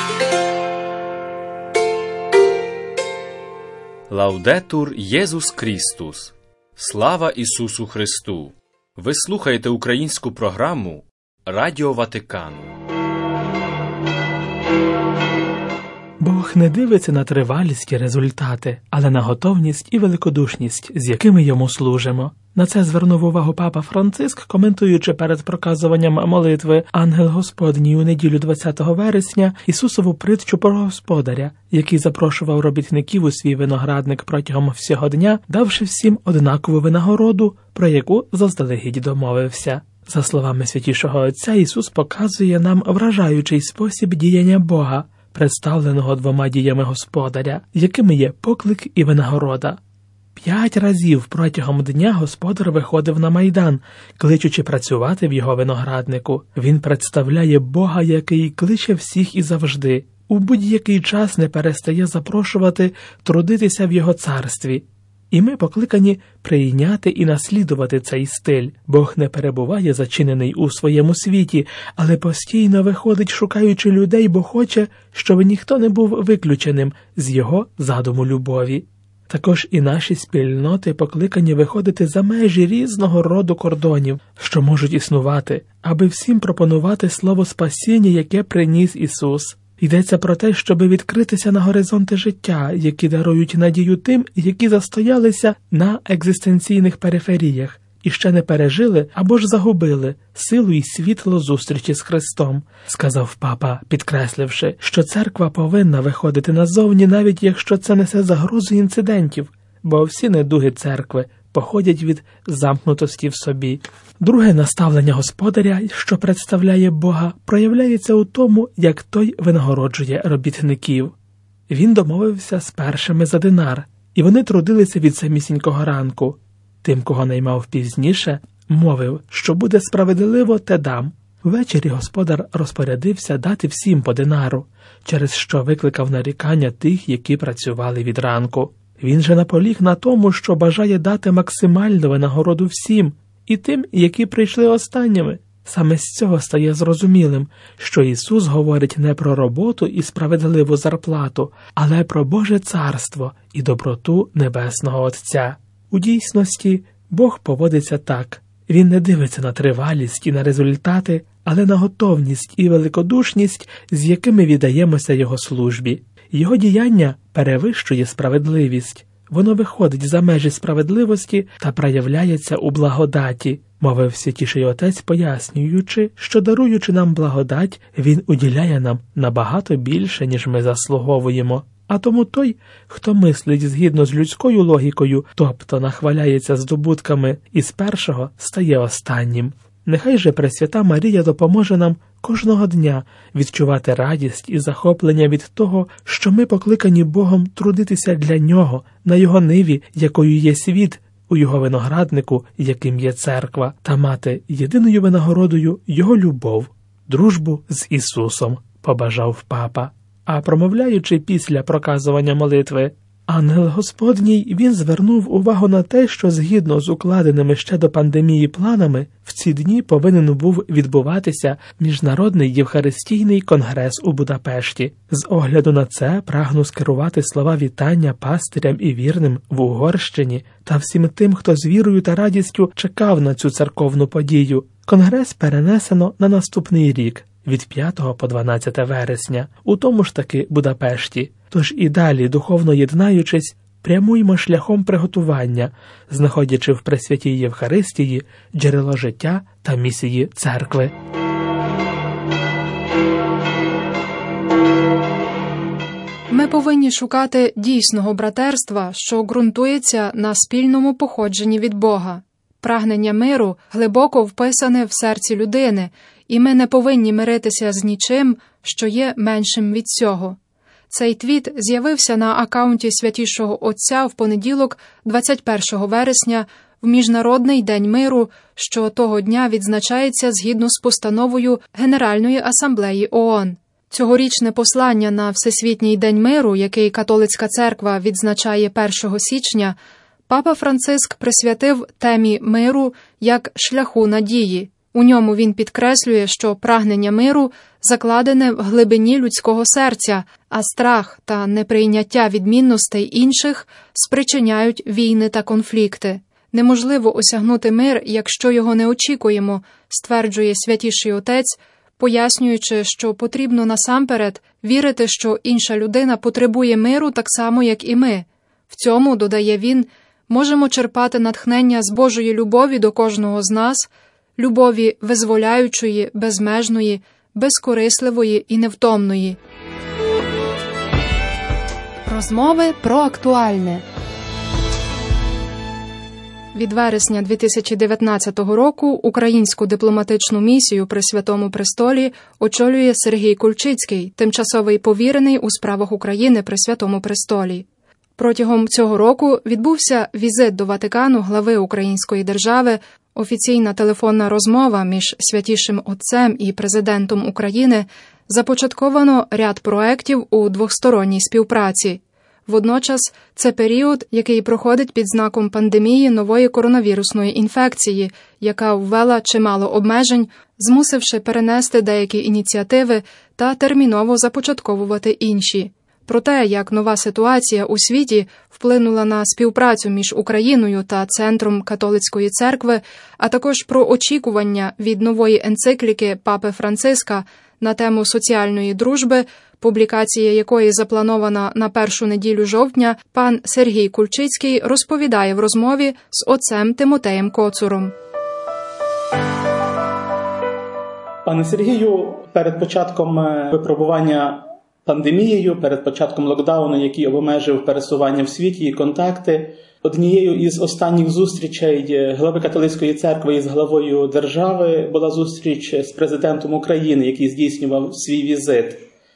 Лаудетур Єсус Крістус! Слава Ісусу Христу! Ви слухаєте українську програму Радіо Ватикану. Бог не дивиться на тривалість і результати, але на готовність і великодушність, з якими йому служимо. На це звернув увагу папа Франциск, коментуючи перед проказуванням молитви «Ангел Господній» у неділю 20 вересня Ісусову притчу про господаря, який запрошував робітників у свій виноградник протягом всього дня, давши всім однакову винагороду, про яку заздалегідь домовився. За словами Святішого Отця, Ісус показує нам вражаючий спосіб діяння Бога, представленого двома діями господаря, якими є поклик і винагорода. 5 разів протягом дня господар виходив на майдан, кличучи працювати в його винограднику. Він представляє Бога, який кличе всіх і завжди. У будь-який час не перестає запрошувати трудитися в його царстві. І ми покликані прийняти і наслідувати цей стиль. Бог не перебуває зачинений у своєму світі, але постійно виходить, шукаючи людей, бо хоче, щоб ніхто не був виключеним з його задуму любові. Також і наші спільноти покликані виходити за межі різного роду кордонів, що можуть існувати, аби всім пропонувати слово спасіння, яке приніс Ісус. Йдеться про те, щоб відкритися на горизонти життя, які дарують надію тим, які застоялися на екзистенційних периферіях і ще не пережили або ж загубили силу і світло зустрічі з Христом, сказав папа, підкресливши, що церква повинна виходити назовні, навіть якщо це несе загрозу інцидентів, бо всі недуги церкви походять від замкнутості в собі. Друге наставлення господаря, що представляє Бога, проявляється у тому, як той винагороджує робітників. Він домовився з першими за динар, і вони трудилися від самісінького ранку. Тим, кого наймав пізніше, мовив, що буде справедливо, те дам. Ввечері господар розпорядився дати всім по динару, через що викликав нарікання тих, які працювали від ранку. Він же наполіг на тому, що бажає дати максимальну винагороду всім, і тим, які прийшли останніми. Саме з цього стає зрозумілим, що Ісус говорить не про роботу і справедливу зарплату, але про Боже царство і доброту Небесного Отця. У дійсності Бог поводиться так. Він не дивиться на тривалість і на результати, але на готовність і великодушність, з якими віддаємося Його службі. Його діяння перевищує справедливість. Воно виходить за межі справедливості та проявляється у благодаті, мовив Святіший Отець, пояснюючи, що даруючи нам благодать, Він уділяє нам набагато більше, ніж ми заслуговуємо. А тому той, хто мислить згідно з людською логікою, тобто нахваляється здобутками із першого, стає останнім. Нехай же Пресвята Марія допоможе нам кожного дня відчувати радість і захоплення від того, що ми покликані Богом трудитися для Нього, на Його ниві, якою є світ, у Його винограднику, яким є церква, та мати єдиною винагородою Його любов, дружбу з Ісусом, побажав папа. А промовляючи після проказування молитви «Ангел Господній», він звернув увагу на те, що згідно з укладеними ще до пандемії планами, в ці дні повинен був відбуватися Міжнародний Євхаристійний конгрес у Будапешті. З огляду на це прагну скерувати слова вітання пастирям і вірним в Угорщині та всім тим, хто з вірою та радістю чекав на цю церковну подію. Конгрес перенесено на наступний рік, від 5 по 12 вересня, у тому ж таки Будапешті. Тож і далі, духовно єднаючись, прямуємо шляхом приготування, знаходячи в Пресвятій Євхаристії джерело життя та місії церкви. Ми повинні шукати дійсного братерства, що ґрунтується на спільному походженні від Бога. Прагнення миру глибоко вписане в серці людини, і ми не повинні миритися з нічим, що є меншим від цього. Цей твіт з'явився на акаунті Святішого Отця в понеділок, 21 вересня, в Міжнародний день миру, що того дня відзначається згідно з постановою Генеральної асамблеї ООН. Цьогорічне послання на Всесвітній день миру, який католицька церква відзначає 1 січня, папа Франциск присвятив темі миру як шляху надії. У ньому він підкреслює, що прагнення миру закладене в глибині людського серця, а страх та неприйняття відмінностей інших спричиняють війни та конфлікти. Неможливо осягнути мир, якщо його не очікуємо, стверджує Святіший Отець, пояснюючи, що потрібно насамперед вірити, що інша людина потребує миру так само, як і ми. В цьому, додає він, можемо черпати натхнення з Божої любові до кожного з нас, любові визволяючої, безмежної, безкорисливої і невтомної. Розмови про актуальне. Від вересня 2019 року українську дипломатичну місію при Святому Престолі очолює Сергій Кульчицький, тимчасовий повірений у справах України при Святому Престолі. Протягом цього року відбувся візит до Ватикану глави Української держави, офіційна телефонна розмова між Святішим Отцем і Президентом України, започатковано ряд проєктів у двосторонній співпраці. Водночас, це період, який проходить під знаком пандемії нової коронавірусної інфекції, яка ввела чимало обмежень, змусивши перенести деякі ініціативи та терміново започатковувати інші. Про те, як нова ситуація у світі вплинула на співпрацю між Україною та Центром католицької церкви, а також про очікування від нової енцикліки Папи Франциска на тему соціальної дружби, публікація якої запланована на першу неділю жовтня, пан Сергій Кульчицький розповідає в розмові з отцем Тимотеєм Коцуром. Пане Сергію, перед початком випробування пандемією, перед початком локдауну, який обмежив пересування в світі і контакти, однією із останніх зустрічей глави католицької церкви із главою держави була зустріч з президентом України, який здійснював свій візит.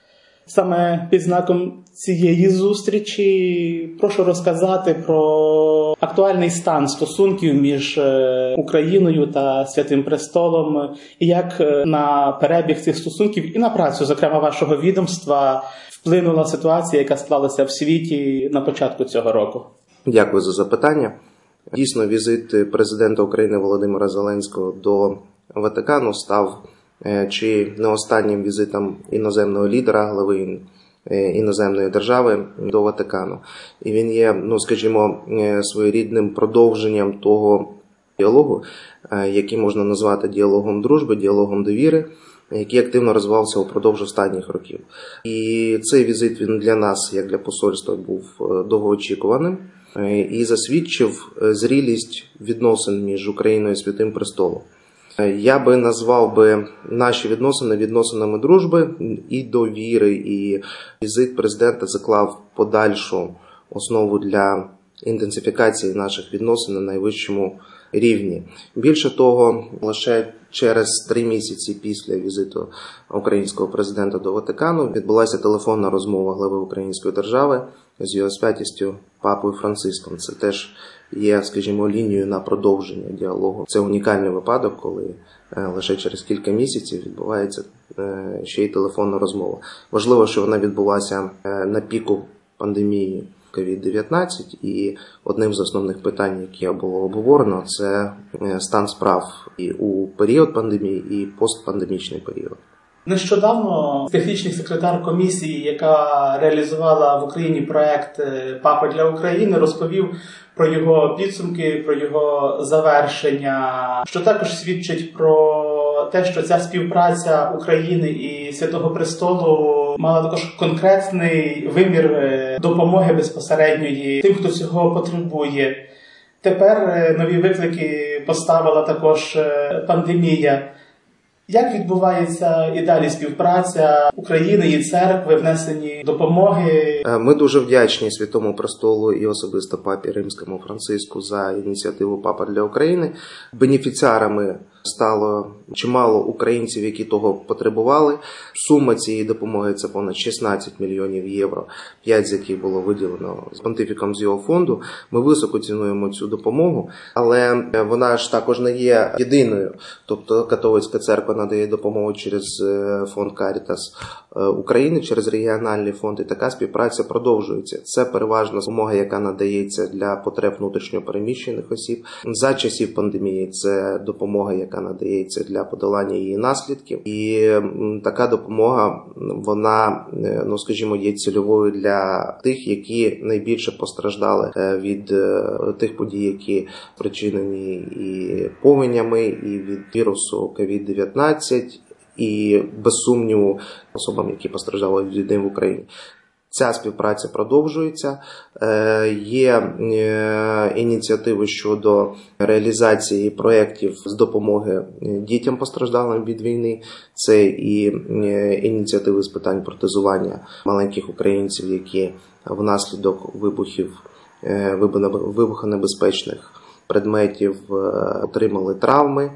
Саме під знаком цієї зустрічі прошу розказати про актуальний стан стосунків між Україною та Святим Престолом, і як на перебіг цих стосунків і на працю, зокрема, вашого відомства, вплинула ситуація, яка склалася в світі на початку цього року. Дякую за запитання. Дійсно, візит президента України Володимира Зеленського до Ватикану став чи не останнім візитом іноземного лідера, глави іноземної держави до Ватикану. І він є, своєрідним продовженням того діалогу, який можна назвати діалогом дружби, діалогом довіри, який активно розвивався упродовж останніх років. І цей візит він для нас, як для посольства, був довгоочікуваним і засвідчив зрілість відносин між Україною і Святим Престолом. Я би назвав наші відносини відносинами дружби і довіри, і візит президента заклав подальшу основу для інтенсифікації наших відносин на найвищому рівні. Більше того, лише через 3 місяці після візиту українського президента до Ватикану відбулася телефонна розмова глави Української держави з його святістю Папою Франциском. Це теж є, лінією на продовження діалогу. Це унікальний випадок, коли лише через кілька місяців відбувається ще й телефонна розмова. Важливо, що вона відбулася на піку пандемії COVID-19, і одним з основних питань, яке було обговорено, це стан справ і у період пандемії, і постпандемічний період. Нещодавно технічний секретар комісії, яка реалізувала в Україні проект «Папа для України», розповів про його підсумки, про його завершення, що також свідчить про те, що ця співпраця України і Святого Престолу мала також конкретний вимір допомоги безпосередньої тим, хто цього потребує. Тепер нові виклики поставила також пандемія. Як відбувається і далі співпраця України і церкви, внесені допомоги? Ми дуже вдячні Святому Престолу і особисто Папі Римському Франциску за ініціативу «Папа для України». Бенефіціарами стало чимало українців, які того потребували. Сума цієї допомоги – це понад 16 мільйонів євро, 5 з яких було виділено з понтифіком з його фонду. Ми високо цінуємо цю допомогу, але вона ж також не є єдиною. Тобто католицька церква надає допомогу через фонд Карітас України, через регіональний фонд, і така співпраця продовжується. Це переважно допомога, яка надається для потреб внутрішньо переміщених осіб. За часів пандемії це допомога, яка яка надається для подолання її наслідків. І така допомога, вона, скажімо, є цільовою для тих, які найбільше постраждали від тих подій, які спричинені і повенями, і від вірусу COVID-19, і, без сумніву, особам, які постраждали від війни в Україні. Ця співпраця продовжується. Є ініціативи щодо реалізації проєктів з допомоги дітям, постраждалим від війни. Це і ініціативи з питань протезування маленьких українців, які внаслідок вибухонебезпечних предметів отримали травми.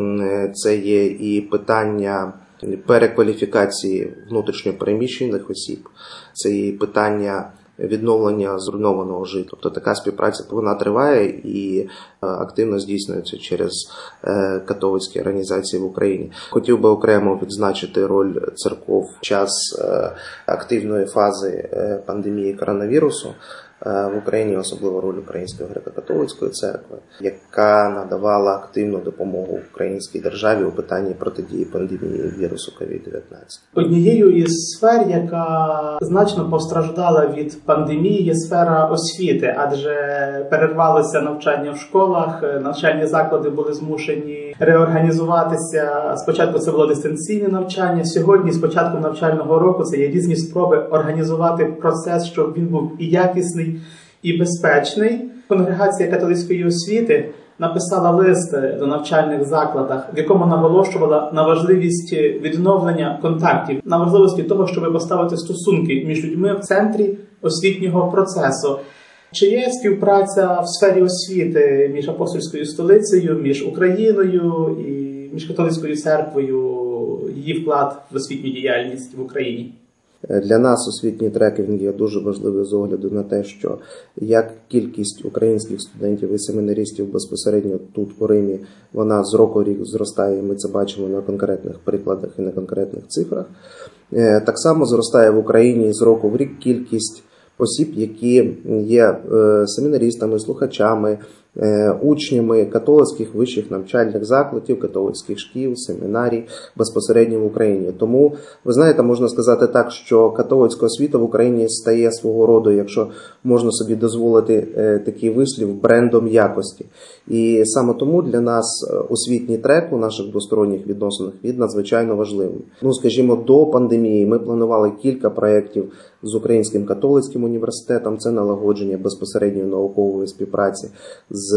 Це є і питання перекваліфікації внутрішньопереміщених осіб, це і питання відновлення зруйнованого житла. Тобто така співпраця, вона триває і активно здійснюється через католицькі організації в Україні. Хотів би окремо відзначити роль церков в час активної фази пандемії коронавірусу в Україні, особливо роль Української греко-католицької церкви, яка надавала активну допомогу українській державі у питанні протидії пандемії вірусу COVID-19. Однією із сфер, яка значно постраждала від пандемії, є сфера освіти, адже перервалося навчання в школах, навчальні заклади були змушені реорганізуватися. Спочатку це було дистанційне навчання, сьогодні, з початку навчального року, це є різні спроби організувати процес, щоб він був і якісний, і безпечний. Конгрегація католицької освіти написала лист до навчальних закладах, в якому наголошувала на важливість відновлення контактів, на важливості того, щоб поставити стосунки між людьми в центрі освітнього процесу. Чи є співпраця в сфері освіти між апостольською столицею, між Україною і між католицькою церквою, її вклад в освітню діяльність в Україні? Для нас освітній трекінг є дуже важливий з огляду на те, що як кількість українських студентів і семінаристів безпосередньо тут, у Римі, вона з року в рік зростає, ми це бачимо на конкретних прикладах і на конкретних цифрах. Так само зростає в Україні з року в рік кількість осіб, які є семінаристами, слухачами, учнями католицьких вищих навчальних закладів, католицьких шкіл, семінарій безпосередньо в Україні. Тому, ви знаєте, можна сказати так, що католицька освіта в Україні стає свого роду, якщо можна собі дозволити такий вислів, брендом якості. І саме тому для нас освітній трек у наших двосторонніх відносинах він надзвичайно важливий. Скажімо, до пандемії ми планували кілька проєктів з Українським католицьким університетом, це налагодження безпосередньої наукової співпраці з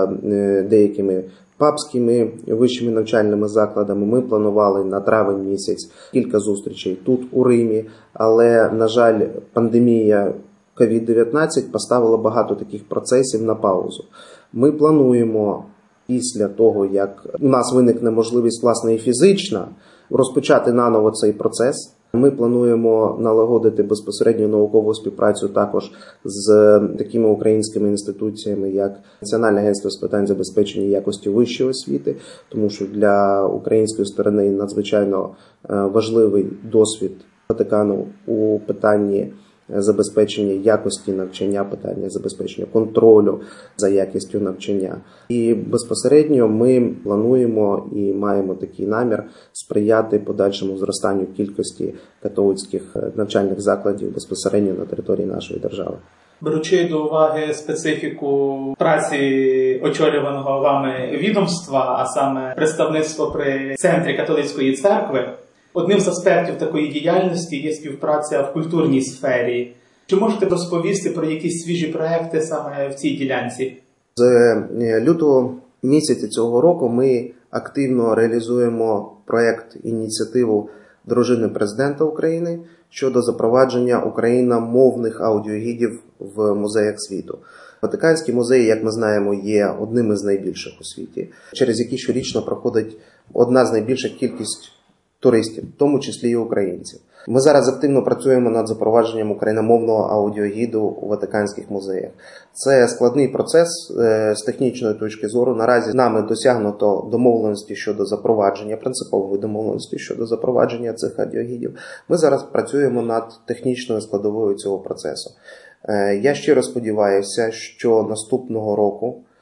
деякими папськими вищими навчальними закладами. Ми планували на травень місяць кілька зустрічей тут, у Римі, але, на жаль, пандемія COVID-19 поставила багато таких процесів на паузу. Ми плануємо після того, як у нас виникне можливість, власне, і фізична, розпочати наново цей процес. Ми плануємо налагодити безпосередню наукову співпрацю також з такими українськими інституціями, як Національне агентство з питань забезпечення якості вищої освіти, тому що для української сторони надзвичайно важливий досвід Ватикану у питанні забезпечення якості навчання, питання забезпечення контролю за якістю навчання. І безпосередньо ми плануємо і маємо такий намір сприяти подальшому зростанню кількості католицьких навчальних закладів безпосередньо на території нашої держави. Беручи до уваги специфіку праці очолюваного вами відомства, а саме представництво при центрі католицької церкви, одним з аспектів такої діяльності є співпраця в культурній сфері. Чи можете розповісти про якісь свіжі проекти саме в цій ділянці? З лютого місяця цього року ми активно реалізуємо ініціативу дружини президента України щодо запровадження україномовних аудіогідів в музеях світу. Ватиканський музей, як ми знаємо, є одним із найбільших у світі, через які щорічно проходить одна з найбільших кількість туристів, в тому числі і українців. Ми зараз активно працюємо над запровадженням україномовного аудіогіду у ватиканських музеях. Це складний процес з технічної точки зору. Наразі нами досягнуто домовленості щодо запровадження, принципової домовленості щодо запровадження цих аудіогідів. Ми зараз працюємо над технічною складовою цього процесу. Я щиро сподіваюся, що наступного року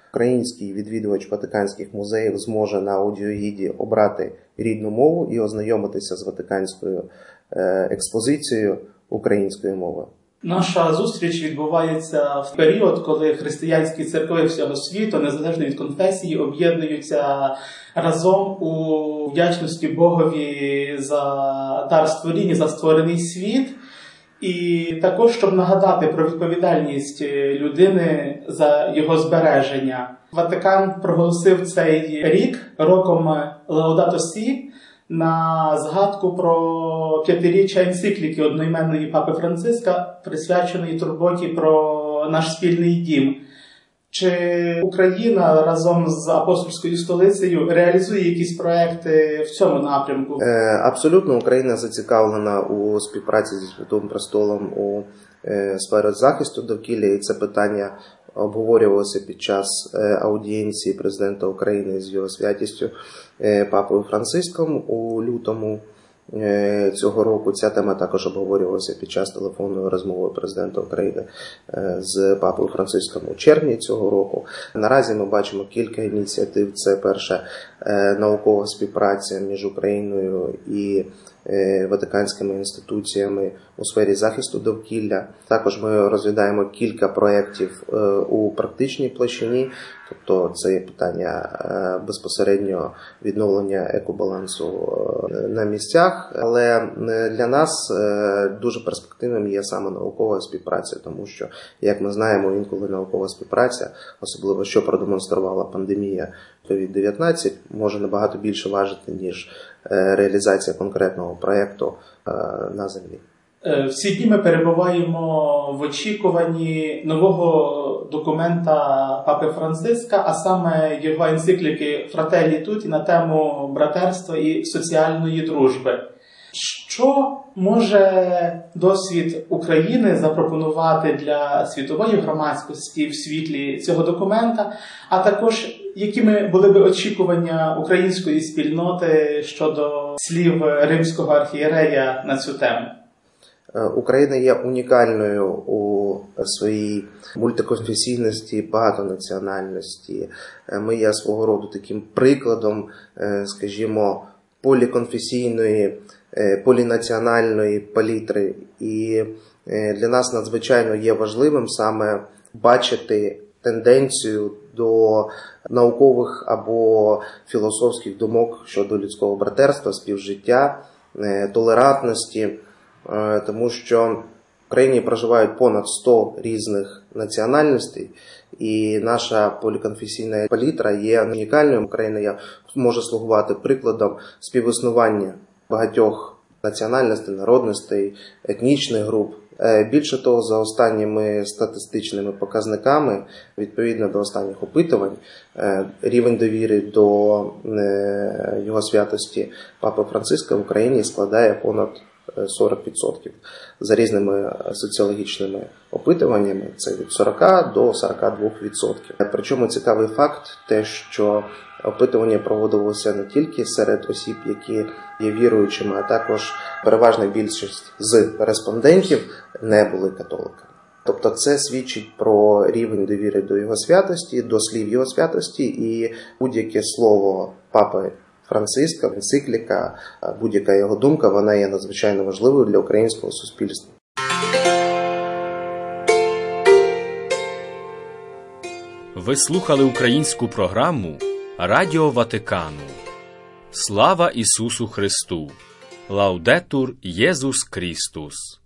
український відвідувач ватиканських музеїв зможе на аудіогіді обрати рідну мову і ознайомитися з ватиканською експозицією українською мовою. Наша зустріч відбувається в період, коли християнські церкви всього світу, незалежно від конфесії, об'єднуються разом у вдячності Богові за дар створіння, за створений світ. І також, щоб нагадати про відповідальність людини за його збереження. Ватикан проголосив цей рік роком Laudato Si на згадку про 5-річчя енцикліки одноіменної Папи Франциска, присвяченої турботі про наш спільний дім. Чи Україна разом з апостольською столицею реалізує якісь проекти в цьому напрямку? Абсолютно, Україна зацікавлена у співпраці зі Святим Престолом у сфері захисту довкілля, і це питання обговорювалося під час аудієнції президента України з його святістю Папою Франциском у лютому цього року. Ця тема також обговорювалася під час телефонної розмови президента України з Папою Франциском у червні цього року. Наразі ми бачимо кілька ініціатив. Це перша наукова співпраця між Україною і ватиканськими інституціями у сфері захисту довкілля. Також ми розглядаємо кілька проєктів у практичній площині, тобто це є питання безпосередньо відновлення екобалансу на місцях. Але для нас дуже перспективним є саме наукова співпраця, тому що, як ми знаємо, інколи наукова співпраця, особливо що продемонструвала пандемія COVID-19, може набагато більше важити, ніж реалізація конкретного проєкту на землі. Всі дні ми перебуваємо в очікуванні нового документа Папи Франциска, а саме його енцикліки Fratelli Tutti на тему братерства і соціальної дружби. Що може досвід України запропонувати для світової громадськості в світлі цього документа, а також якими були би очікування української спільноти щодо слів римського архієрея на цю тему? Україна є унікальною у своїй мультиконфесійності, багатонаціональності. Ми є свого роду таким прикладом, скажімо, поліконфесійної, полінаціональної палітри. І для нас надзвичайно є важливим саме бачити тенденцію до наукових або філософських думок щодо людського братерства, співжиття, толерантності, тому що в країні проживають понад 100 різних національностей, і наша поліконфесійна палітра є унікальною. Україна може слугувати прикладом співіснування багатьох національностей, народностей, етнічних груп. Більше того, за останніми статистичними показниками, відповідно до останніх опитувань, рівень довіри до його святості Папи Франциска в Україні складає понад 40%. За різними соціологічними опитуваннями це від 40 до 42%. Причому цікавий факт те, що опитування проводилося не тільки серед осіб, які є віруючими, а також переважна більшість з респондентів не були католиками. Тобто це свідчить про рівень довіри до його святості, до слів його святості, і будь-яке слово Папи Франциска, енцикліка, будь-яка його думка, вона є надзвичайно важливою для українського суспільства. Ви слухали українську програму Радіо Ватикану. Слава Ісусу Христу! Лаудетур Єсус Крістус!